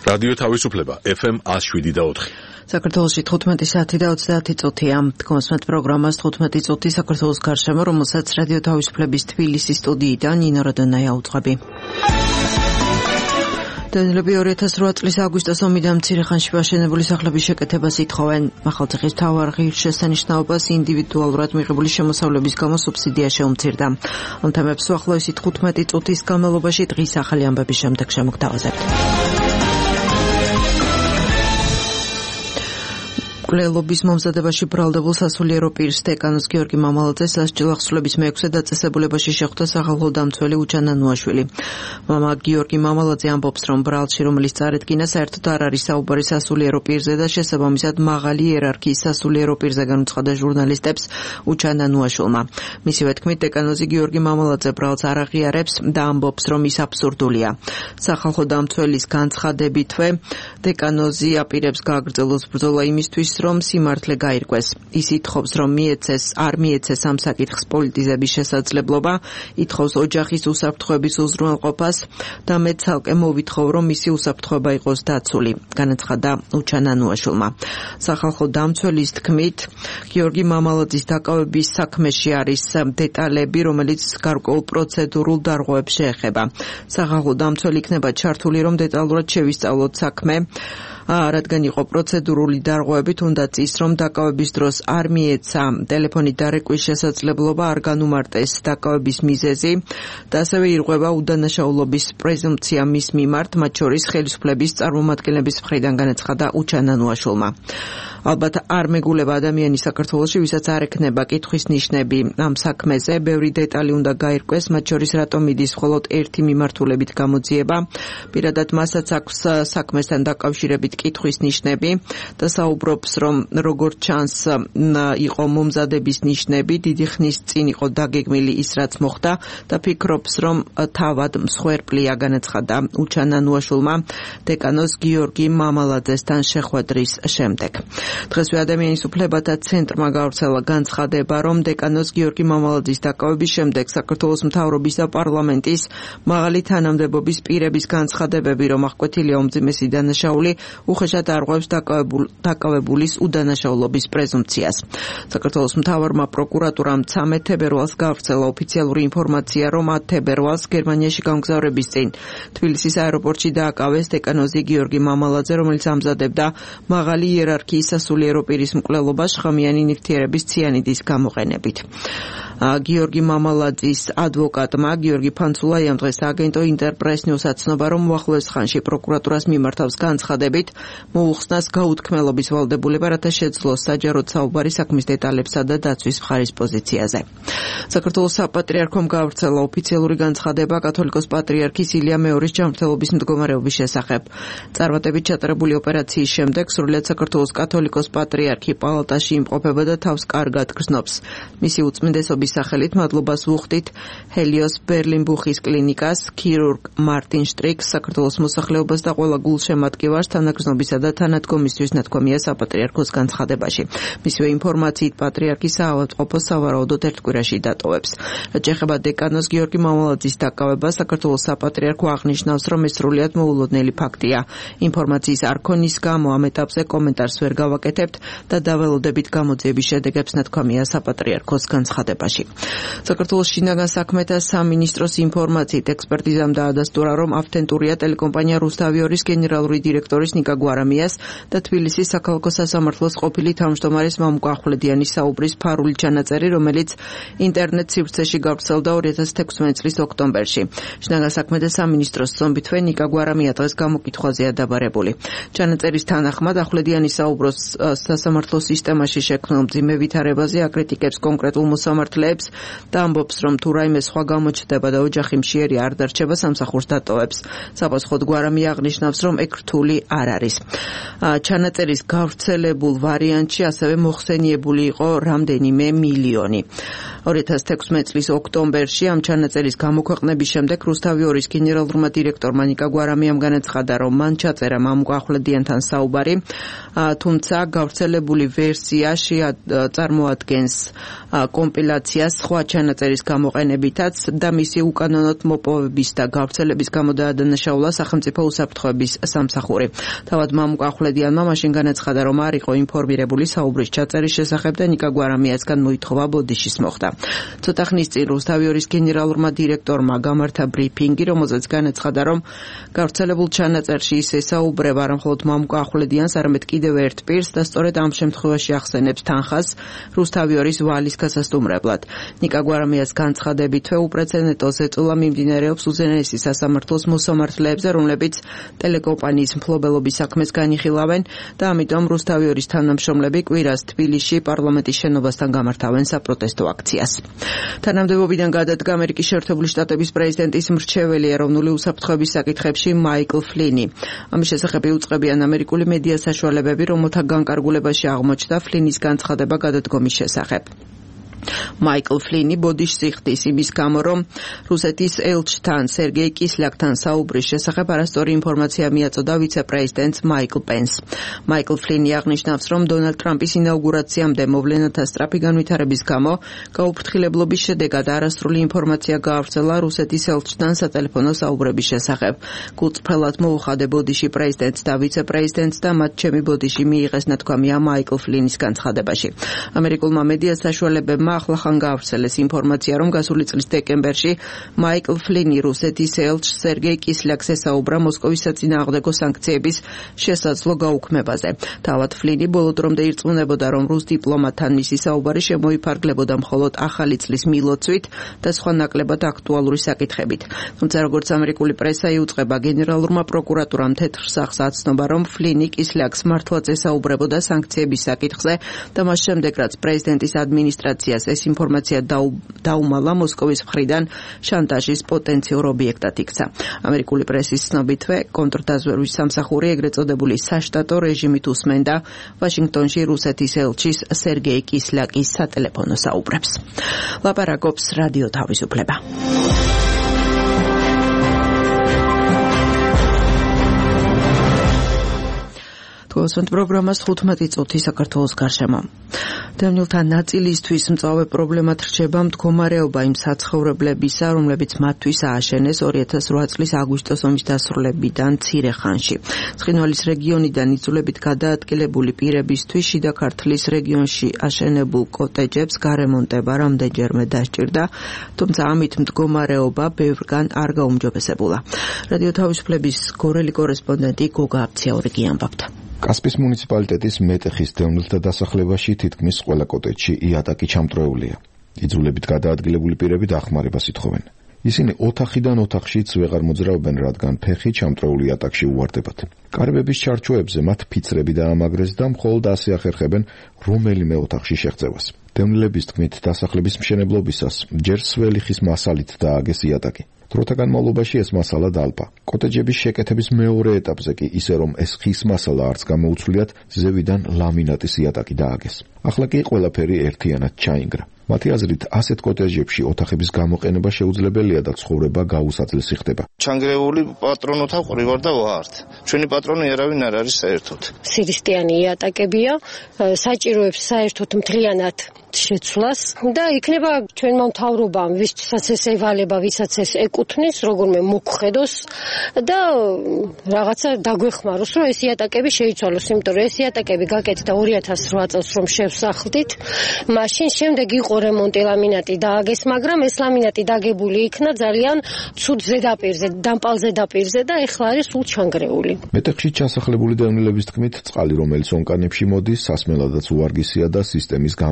რადიო თავისუფლება FM 107.4. საქართველოში 15 საათი და 30 წუთია. კონსმეთ პროგრამას 15 წუთი საქართველოს გარშემო, რომელსაც რადიო თავისუფლების თბილისის სტუდიიდან ნინო რადონაია უძღვები. დანილები 2008 წლის აგვისტოს ომიდან მცირე ხანში ვაშენებული სახლების შეკეთებას ითხოვენ. მახალციხის მთავარ ღირსშესანიშნაობას ინდივიდუალურად მიღებული შემოსავლების გამო სუბსიდია შეუმცირდა. ამ თემებს უახლოესი 15 წუთის განმავლობაში დღის ახალი ამბების შემდეგ შემოგთავაზებთ. მკვლელობის მომზადებაში ბრალდებულ სასულიერო პირს დეკანოს გიორგი მამალაძეს სასჯელ აღსრულების მე-6 დაწესებულებაში შეხვდა სახალხო დამცველი უჩანა ნუაშვილი. მამა გიორგი მამალაძე ამბობს, რომ ბრალში, რომელიც წარედგინა, საერთოდ არ არის საუბარი სასულიერო პირზე და შესაბამისად მაღალი იერარქიის სასულიერო პირზე განუცხადა ჟურნალისტებს უჩანა ნუაშვილმა. მისივე თქმით, დეკანოზი გიორგი მამალაძე ბრალს არ აღიარებს და ამბობს, რომ ის აბსურდულია. სახალხო დამცველის განცხადებითვე დეკანოზი აპირებს გააგრძელოს ბრძოლა იმისთვის, რომ სიმართლე გაირკვეს. ის ითხოვს, რომ არ მიეცეს ამ საკითხს პოლიტიზების შესაძლებლობა, ითხოვს ოჯახის უსაფრთხოების უზრუნველყოფას და მე ცალკე მოვითხოვ, რომ მისი უსაფრთხოება იყოს დაცული, განაცხადა უჩანა ნუაშვილმა. სახალხო დამცველის თქმით, გიორგი მამალაძის დაკავების საქმეში არის დეტალები, რომელიც გარკვეულ პროცედურულ დარღვევებს შეეხება. სახალხო დამცველი იქნება ჩართული, რომ დეტალურად შევისწავლოთ საქმე, რადგან იყო პროცედურული დარღვევები, თუნდაც ის, რომ დაკავების დროს არ მიეცა ტელეფონით დარეკვის შესაძლებლობა, არ განუმარტეს დაკავების მიზეზი და ასევე ირღვევა უდანაშაულობის პრეზუმპცია მის მიმართ, მათ შორის ხელისუფლების წარმომადგენლების მხრიდან, განაცხადა უჩანა ნუაშვილმა. ალბათ არ მეგულება ადამიანი საქართველოში, ვისაც არ ექნება კითხვის ნიშნები ამ საქმეზე, ბევრი დეტალი უნდა გაირკვეს, მათ შორის რატომ მიდის მხოლოდ ერთი მიმართულებით გამოძიება. პირადად მასაც აქვს საქმესთან დაკავშირებით კითხვის ნიშნები და საუბრობს, რომ როგორც ჩანს იყო მომზადების ნიშნები, დიდი ხნის წინ იყო დაგეგმილი ის, რაც მოხდა და ფიქრობს, რომ თავად მსხვერპლია, განაცხადა უჩანა ნუაშვილმა დეკანოს გიორგი მამალაძესთან შეხვედრის შემდეგ. დღესვე ადამიანის უფლებათა ცენტრმა გავრცელა განცხადება, რომ დეკანოს გიორგი მამალაძის დაკავების შემდეგ საქართველოს მთავრობის და პარლამენტის მაღალი თანამდებობის პირების განცხადებები, რომ აღკვეთილია უმძიმესი დანაშაული, უხეშად არღვევს დაკავებულის უდანაშაულობის პრეზუმპციას. საქართველოს მთავარმა პროკურატურამ 13 თებერვალს გავრცელა ოფიციალური ინფორმაცია, რომ 10 თებერვალს გერმანიაში გამგზავრების წინ თბილისის აეროპორტში დააკავეს დეკანოზი გიორგი მამალაძე, რომელიც ამზადებდა მაღალი იერარქიის სასულიერო პირის მკვლელობას შხამიანი ნივთიერების ციანიდის გამოყენებით. გიორგი მამალაძის ადვოკატმა გიორგი ფანცულაიამ დღეს აგენტო ინტერპრეს ნიუსს აცნობა, რომ უახლოეს ხანში პროკურატურას მიმართავს განცხადებით მოუხსნას გაუთქმელობის ვალდებულება, რათა შეძლოს საჯაროდ საუბარი საქმის დეტალებსა და დაცვის მხარის პოზიციაზე. საქართველოს საპატრიარქომ გავრცელა ოფიციალური განცხადება კათოლიკოს პატრიარქის ილია მეორის ჯანმრთელობის მდგომარეობის შესახებ. წარმატებით ჩატარებული ოპერაციის შემდეგ სრულიად საქართველოს კათოლიკოს პატრიარქი პალატაში იმყოფება და თავს კარგად გრძნობს. მისი უწმინდესობის სახელით მადლობას ვუხდით ჰელიოს ბერლინბუხის კლინიკას, ქირურგ მარტინ შტრიკს, საქართველოს მოსახლეობას და ყველა გულშემატკივარს თანაგრძნობისა და თანადგომისთვის ნათქვამია საპატრიარქოს განცხადებაში. მისივე ინფორმაციით პატრიარქი საავადმყოფოს სავარაუდოდ ერთ კვირაში დატოვებს. რაც ეხება დეკანოს გიორგი მამალაძის დაკავებას, საქართველოს საპატრიარქო აღნიშნავს, რომ ეს სრულიად მოულოდნელი ფაქტია. ინფორმაციის არ ქონის გამო ამ ეტაპზე კომენტარს ვერ გავაკეთებთ და დაველოდებით გამოძიების შედეგებს, ნათქვამია საპატრიარქოს განცხადებაში. საქართველოს შინაგან საქმეთა სამინისტროს ინფორმაციით ექსპერტიზამ დაადასტურა, რომ ავთენტურია ტელეკომპანია რუსთავიორის გენერალური დირექტორის ნიკა გვარამიას და თბილისის საქალაქო სასამართლოს ყოფილი თავმჯდომარის მამუკა ახვლედიანის საუბრის ფარული ჩანაწერი, რომელიც ინტერნეტ სივრცეში გავრცელდა 2016 წლის ოქტომბერში. შინაგან საქმეთა სამინისტროს ზომბითვე ნიკა გვარამია დღეს გამოკითხვაზეა დაბარებული. ჩანაწერის თანახმად ახვლედიანის საუბროს სასამართლო სისტემაში შექმნილ მძიმე ვითარებაზე აკრიტიკებს კონკრეტულ მოსამართლეებს და ამბობს, რომ თუ რაიმე სხვა გამოჩნდება და ოჯახი მშიერი არ დარჩება, სამსახურს დატოვებს. საპასუხოდ გვარამია აღნიშნავს, რომ ეგ რთული არ არის. ჩანაწერის გავრცელება გავრცელებულ ვარიანტში ასევე მოხსენიებული იყო რამდენიმე მილიონი. 2016 წლის ოქტომბერში ამ ჩანაწერის გამოქვეყნების შემდეგ რუსთავი 2-ის გენერალურმა დირექტორმა ნიკა გვარამიამ განაცხადა, რომ მან ჩაწერა მამუკახვლედიანთან საუბარი, თუმცა გავრცელებული ვერსია წარმოადგენს კომპილაციას სხვა ჩანაწერის გამოყენებითაც და მისი უკანონოდ მოპოვების და გავრცელების გამო დაადანაშაულა სახელმწიფო უსაფრთხოების სამსახური. თავად მამუკახვლედიანმა მაშინ განაცხადა, რომ არ იყო ინფორმირებული საუბრის ჩაწერის შესახებ და ნიკა გვარამიასგან მოითხოვა ბოდიშის მოხდა. ცოტა ხნის წინ რუსთავი 2-ის გენერალურმა დირექტორმა გამართა ბრიფინგი, რომელზეც განაცხადა, რომ გავრცელებულ ჩანაწერში ის ესაუბრება არა მხოლოდ მამუკახვლედიანს, არამედ კიდევ ერთ პირს და სწორედ ამ შემთხვევაში ახსენებს თანხას რუსთავი 2-ის ვალის გასასტუმრებლად. ნიკა გვარამიას განცხადებითვე უპრეცედენტო ზეწოლა მიმდინარეობს უზენაესი სასამართლოს მოსამართლეებზე, რომლებიც ტელეკომპანიის მფლობელობის საქმეს განიხილავენ და ამიტომ რუსთავი 2-ის თანამშრომლები კვირას თბილისში პარლამენტის შენობასთან გამართავენ საპროტესტო აქციას. თანამდებობიდან გადადგა ამერიკის შეერთებული შტატების პრეზიდენტის მრჩეველი ეროვნული უსაფრთხოების საკითხებში მაიკლ ფლინი. ამის შესახებ იუწყებიან ამერიკული მედია საშუალებები, რომელთა განკარგულებაში აღმოჩნდა ფლინის განცხადება გადადგომის შესახებ. მაიკლ ფლინი ბოდიშს იხდის იმის გამო, რომ რუსეთის ელჩთან სერგეი კისლიაკთან საუბრის შესახებ არასწორი ინფორმაცია მიაწოდა ვიცე-პრეზიდენტს მაიკლ პენს. მაიკლ ფლინი აღნიშნავს, რომ დონალდ ტრამპის ინაუგურაციამდე მოვლენათა სწრაფი განვითარების გამო გაუფრთხილებლობის შედეგად არასრული ინფორმაცია გაავრცელა რუსეთის ელჩთან სატელეფონო საუბრების შესახებ. გულწრფელად მოუხადე ბოდიში პრეზიდენტს და ვიცე-პრეზიდენტს და მათ ჩემი ბოდიში მიიღეს ნათქვამია მაიკლ ფლინის განცხადებაში. ამერიკულმა მედია საშუალებებმა ახლახან გაავრცელეს ინფორმაცია, რომ გასული წლის დეკემბერში მაიკლ ფლინი რუსეთის ელჩს სერგეი კისლიაკს ესაუბრა მოსკოვის საწინააღმდეგო სანქციების შესაძლო გაუქმებაზე. თავად ფლინი ბოლო დრომდე ირწმუნებოდა, რომ რუს დიპლომატთან მისი საუბარი შემოიფარგლებოდა მხოლოდ ახალი წლის მილოცვით და სხვა ნაკლებად აქტუალური საკითხებით. თუმცა როგორც ამერიკული პრესა იუწყება, გენერალურმა პროკურატურამ თეთრ სახლს აცნობა, რომ ფლინი კისლიაკს მართლაც ესაუბრებოდა სანქციების საკითხზე და მას შემდეგ, რაც პრეზიდენტის ადმინისტრაციას ეს ინფორმაცია დაუმალა, მოსკოვის მხრიდან შანტაჟის პოტენციურ ობიექტად იქცა. ამერიკული პრესის ცნობითვე, კონტრდაზვერვის სამსახური ეგრეთ წოდებული საშტატო რეჟიმით უსმენდა ვაშინგტონში რუსეთის ელჩის სერგეი კისლიაკის სატელეფონო საუბრებს. ლაპარაკობს რადიო თავისუფლება. თვალსაჩინო პროგრამას 15 წუთი საქართველოს გარშემო. დევნილთა ნაწილისთვის მწვავე პრობლემად რჩება მდგომარეობა იმ საცხოვრებლებისა, რომლებიც მათთვის ააშენეს 2008 წლის აგვისტოს ომის დასრულებიდან მცირე ხანში. ცხინვალის რეგიონიდან იძულებით გადაადგილებული პირებისთვის შიდა ქართლის რეგიონში აშენებულ კოტეჯებს გარემონტება რამდენჯერმე დასჭირდა, თუმცა ამით მდგომარეობა ბევრგან არ გაუმჯობესებულა. რადიო თავისუფლების გორელი კორესპონდენტი გოგა აბციაურიგი ამბობდა. კასპის მუნიციპალიტეტის მეტეხის დევნილთა დასახლებაში თითქმის ყველა კოტეჯში იატაკი ჩამწრეულია. იძულებით გადაადგილებული პირები დახმარებას ითხოვენ. ისინი ოთახიდან ოთახშიც ვეღარ მოძრაობენ, რადგან ფეხი ჩამწრეულ იატაკში უვარდებათ. კარებების ჩარჩოებზე მათ ფიცრები დაამაგრეს და მხოლოდ ასე ახერხებენ რომელიმე ოთახში შეღწევას. დევნილების თქმით, დასახლების მშენებლობისას ჯერ სველი ხის მასალით დააგეს იატაკი. დროთა განმავლობაში ეს მასალა დალპა. კოტეჯების შეკეთების მეორე ეტაპზე კი ისე რომ ეს ხის მასალა არც გამოუცვლიათ, ზევიდან ლამინატის იატაკი დააგეს. ახლა კი ყველაფერი ერთიანად ჩაინგრა. მათი აზრით, ასეთ კოტეჯებში ოთახების გამოყენება შეუძლებელია და ცხოვრება გაუსაძლესი ხდება. ჩანგრეული პატრონოთა ყრივარ და ვართ. ჩვენი პატრონი არავინ არ არის საერთოდ. სირისტიანი იატაკებია, საჭიროებს საერთოდ მთლიანად შეცვლას და იქნება ჩვენმა მთავრობამ, ვისაც ეს ევალება, ვისაც ეს ეკუთვნის, როგორმე მოგხედოს და რაღაცა დაგვეხმაროს, რომ ეს იატაკები შეიცვალოს, იმიტომ რომ ეს იატაკები გაკეთდა 2008 წელს რომ შევსახლდით, მაშინ შემდეგ იყო რემონტი, ლამინატი დააგეს, მაგრამ ეს ლამინატი დაგებული იქნა ძალიან ცუდ ზედაპირზე, დამპალ ზედაპირზე და ეხლა არის სულ ჩანგრეული. მეტეხში ჩასახლებული დევნილების თქმით, წყალი, რომელიც ონკანებში მოდის, სასმელადაც უვარგისია და სისტემის გამოცვლას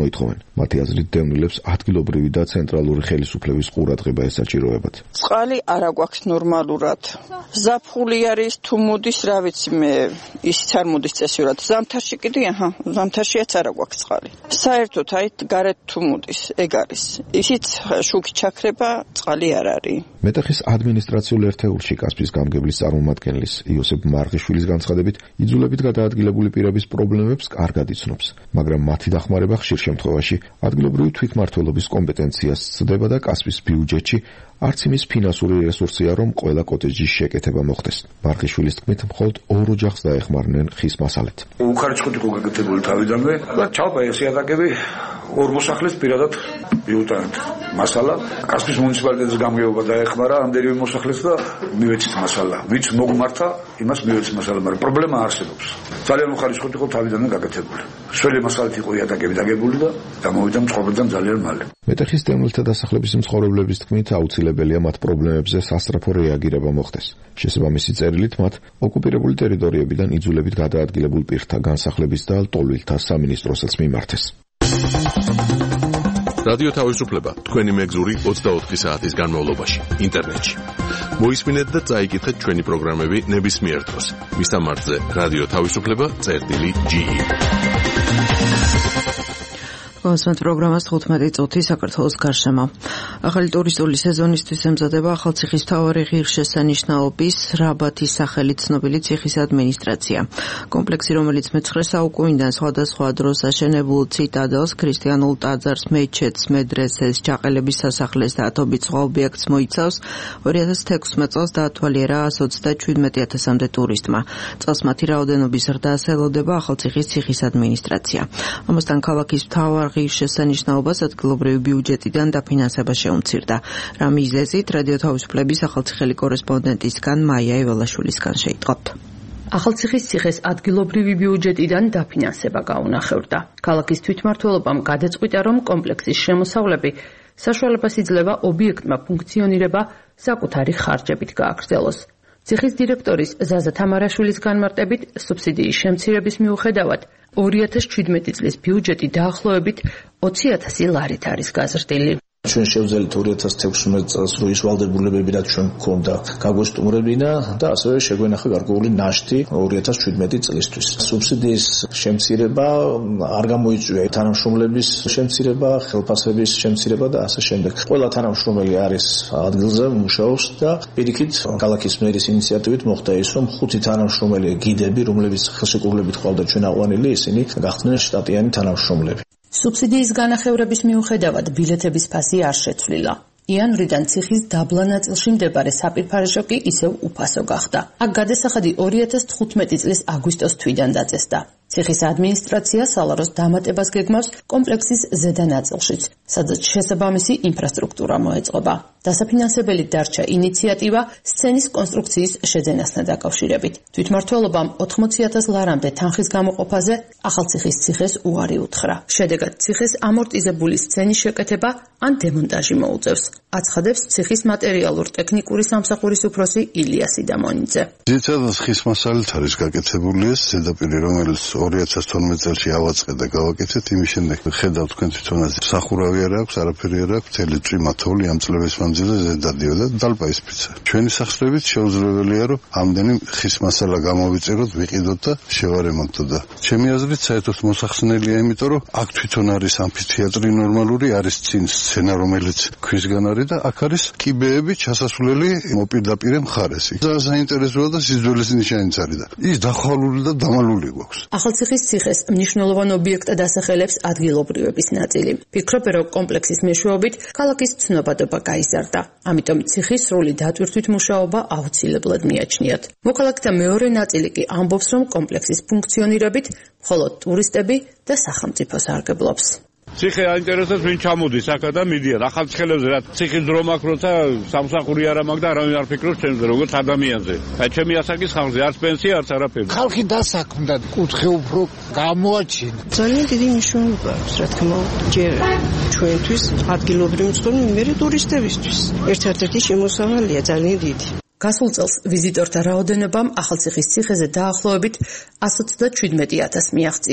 მოითხოვენ. მათი აზრით დევნილებს ადგილობრივი და ცენტრალური ხელისუფლების ყურადღება ესაჭიროებათ. წყალი არა გვაქვს ნორმალურად. ზაფხული არის თუ მოდის, რა ვიცი მე, ისიც არ მოდის წესიურად. ზამთარში კიდე, ზამთარშიაც არა გვაქვს წყალი. საერთოდ აი გარეთ თუ მოდის, ეგ არის. ისიც შუქი ჩაქრება, წყალი არ არის. მეტეხის ადმინისტრაციულ ერთეულში კასპის გამგებლის წარმომადგენლის იოსებ მარღიშვილის განცხადებით, იძულებით გადაადგილებული პირების პრობლემებს კარგად იცნობს, მაგრამ მათი დახმარება ხშირ შემთხვევაში ადგილობრივი თვითმმართველობის კომპეტენციას სცდება და კასპის ბიუჯეტში არც იმის ფინანსური რესურსია, რომ ყველა კოტეჯის შეკეთება მოხდეს. მარღიშვილის თქმით, მხოლოდ 2 ოჯახს დაეხმარნენ ხის მასალით. უხარიცხოთ იყო გაკეთებული თავიდანვე და ჩალპა ეს იატაკები 2 მოსახლეს პირადად მიუტანეთ მასალა. კასპის მუნიციპალიტეტის გამგეობა დაეხმარა ამდენივე მოსახლეს და მივეცით მასალა. ვინც მოგმართა, იმას მივეცით მასალა, მაგრამ პრობლემა არსებობს. ძალიან უხარიცხოთ იყო თავიდანვე გაკეთებული. შველი მასალით იყო იატაკები დაგებული და გამოვიდა მწყობრიდან ძალიან მალე. მეტეხის დევნილთა დასახლების მცხოვრებლების თქმით, აუცილებელია მათ პრობლემებზე სასწრაფო რეაგირება მოხდეს. შესაბამისი წერილით მათ ოკუპირებული ტერიტორიებიდან იძულებით გადაადგილებულ პირთა განსახლების და ლტოლვილთა სამინისტროსაც მიმართეს. რადიო თავისუფლება თქვენი მეგზური 24 საათის განმავლობაში ინტერნეტში. მოისმინეთ და წაიკითხეთ ჩვენი პროგრამები ნებისმიერ დროს. მისამართზე რადიო თავისუფლება.ge. კონსერტ პროგრამას 15 წუთი საქართველოს გარშემო. ახალი ტურისტული სეზონისთვის ემზადება ახალციხის მთავარი ღირსშესანიშნაობის რაბათის სახელით ცნობილი ციხის ადმინისტრაცია. კომპლექსი, რომელიც მე-9 საუკუნიდან სხვადასხვა დროს აშენებულ ციტადელს, ქრისტიანულ ტაძარს, მეჩეთს, მედრესეს, ჯაყელების სასახლეს და ათობით სხვა ობიექტს მოიცავს, 2016 წელს დაათვალიერა 127,000-მდე ტურისტმა. წელს მათი რაოდენობის ზრდას ელოდება ახალციხის ციხის ადმინისტრაცია. ამასთან ქალაქის მთავარ ღირსშესანიშნაობას ადგილობრივი ბიუჯეტიდან დაფინანსება შეუმცირდა. რა მიზეზით რადიო თავისუფლების ახალციხელი კორესპონდენტისგან მაია ეველაშვილისგან შეიტყობთ. ახალციხის ციხეს ადგილობრივი ბიუჯეტიდან დაფინანსება გაუნახევრდა. ქალაქის თვითმმართველობამ გადაწყვიტა, რომ კომპლექსის შემოსავლები საშუალებას იძლევა ობიექტმა ფუნქციონირება საკუთარი ხარჯებით გააგრძელოს. ციხის დირექტორის ზაზა თამარაშვილის განმარტებით, სუბსიდიის შემცირების მიუხედავად 2017 წლის ბიუჯეტი დაახლოებით 20,000 ლარით არის გაზრდილი. ჩვენ შევძელით 2016 წელს რო ის ვალდებულებები რაც ჩვენ გქონდა გაგვესტუმრებინა და ასევე შეგვენახა გარკვეული ნაშთი 2017 წლისთვის. სუბსიდიის შემცირება არ გამოიწვია თანამშრომლების შემცირება, ხელფასების შემცირება და ასე შემდეგ. ყველა თანამშრომელი არის ადგილზე, მუშაობს და პირიქით ქალაქის მერის ინიციატივით მოხდა ის, რომ 5 თანამშრომელი გიდები, რომლებიც ხელშეკრულებით ყავდა ჩვენ აყვანილი, ისინი გახდნენ შტატიანი თანამშრომლები. სუბსიდიის განახევრების მიუხედავად ბილეთების ფასი არ შეცვლილა. იანვრიდან ციხის დაბლა ნაწილში მდებარე საპირფარეშო კი ისევ უფასო გახდა. აქ გადასახადი 2015 წლის აგვისტოს თვიდან დაწესდა. ციხის ადმინისტრაცია სალაროს დამატებას გეგმავს კომპლექსის ზედა ნაწილშიც, სადაც შესაბამისი ინფრასტრუქტურა მოეწყობა. დასაფინანსებელი დარჩა ინიციატივა სცენის კონსტრუქციის შეძენასთან დაკავშირებით. თვითმმართველობამ 80,000 ლარამდე თანხის გამოყოფაზე ახალციხის ციხეს უარი უთხრა. შედეგად ციხეს ამორტიზებული სცენის შეკეთება ან დემონტაჟი მოუწევს. აცხადებს ციხის მატერიალურ-ტექნიკური სამსახურის უფროსი ილიას იდამონიძე. ძირითადად ხის მასალით არის გაკეთებული ეს ზედაპირი, რომელიც 2012 წელს ავაწყე და გავაკეთეთ, იმის შემდეგ ხედავთ თქვენ თვითონაც სახურავი არ აქვს, არაფერი არ აქვს, მთელი წვიმა თოვლი ამ წლების მანძილზე ზედადიოდა და დალპა ისფიცა. ჩვენი სახსრებით შეუძლებელია, რომ ამდენი ხის მასალა გამოვიწეროთ, ვიყიდოთ და შევარემონტოთ და ჩემი აზრით საერთოდ მოსახსნელია, იმიტომ რომ აქ თვითონ არის ამფითეატრი ნორმალური, არის წინ სცენა, რომელიც ქვისგან არის და აქ არის კიბეები ჩასასვლელი მოპირდაპირე მხარეს. საინტერესოა და სიძველეს ნიშანიც არის და ის დახვალული და დამალული გვაქვს. ახალციხის ციხეს მნიშვნელოვან ობიექტად ასახელებს ადგილობრივების ნაწილი. ფიქრობენ, რომ კომპლექსის მეშვეობით ქალაქის ცნობადობა გაიზარდა. ამიტომ ციხის სრული დატვირთვით მუშაობა აუცილებლად მიაჩნიათ. მოქალაქეთა მეორე ნაწილი კი ამბობს, რომ კომპლექსის ფუნქციონირებით მხოლოდ ტურისტები და სახელმწიფო სარგებლობს. ციხე აინტერესებს ვინ ჩამოდის აქ და მიდიან ახალციხელებზე რა ციხის დრო მაქვს როცა სამსახური არ მაქვს და არავინ არ ფიქრობს ჩემზე როგორც ადამიანზე. აი ჩემი ასაკის ხალხზე არც პენსია არც არაფერი. ხალხი დასაქმდა კუთხე უფრო გამოაჩინა. ძალიან დიდი მნიშვნელობა აქვს რა თქმა უნდა ჯერ ჩვენთვის ადგილობრივი მცხოვრები მე ტურისტებისთვის. ერთ-ერთი შემოსავალია ძალიან დიდი. გასულ წელს ვიზიტორთა რაოდენობამ ახალციხის ციხეზე დაახლოებით 127,000 მიაღწია.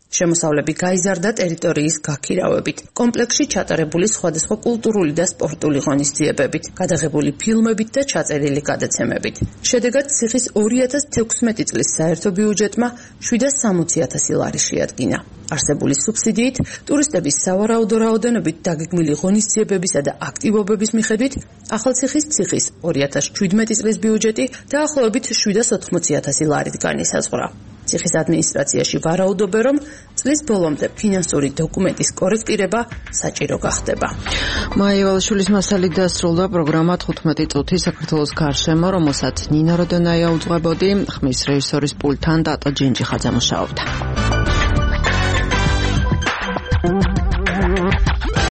შემოსავლები გაიზარდა ტერიტორიის გაქირავებით. კომპლექსში ჩატარებული სხვადასხვა კულტურული და სპორტული ღონისძიებებით, გადაღებული ფილმებით და ჩაწერილი გადაცემებით. შედეგად ციხის 2016 წლის საერთო ბიუჯეტმა 760,000 ლარი შეადგინა. არსებული სუბსიდიით ტურისტების სავარაუდო რაოდენობით დაგეგმილი ღონისძიებებისა და აქტივობების მიხედვით ახალციხის ციხის 2017 წლის ბიუჯეტი დაახლოებით 780,000 ლარით განისაზღვრა. ციხის ადმინისტრაციაში ვარაუდობენ, რომ წლის ბოლომდე ფინანსური დოკუმენტის კორექტირება საჭირო გახდება. მაია ვალაშვილის მასალით დასრულდა პროგრამა 15 წუთი საქართველოს გარშემო, რომელსაც ნინა როდონაია უძღვებოდი, ხმის რეჟისორის პულტთან დატო ჯინჯიხაძე მუშაობდა.